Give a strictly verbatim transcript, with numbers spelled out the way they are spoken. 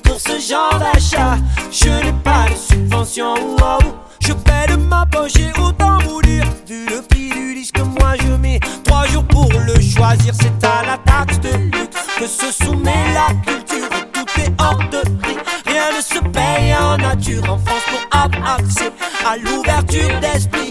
pour ce genre d'achat. Je n'ai pas de subvention, oh, oh. Je paie de ma poche et autant vous dire, vu le prix du disque, moi je mets trois jours pour le choisir. C'est à la taxe de luxe que se soumet la culture. Tout est hors de prix, rien ne se paye en nature en France pour avoir accès à l'ouverture d'esprit.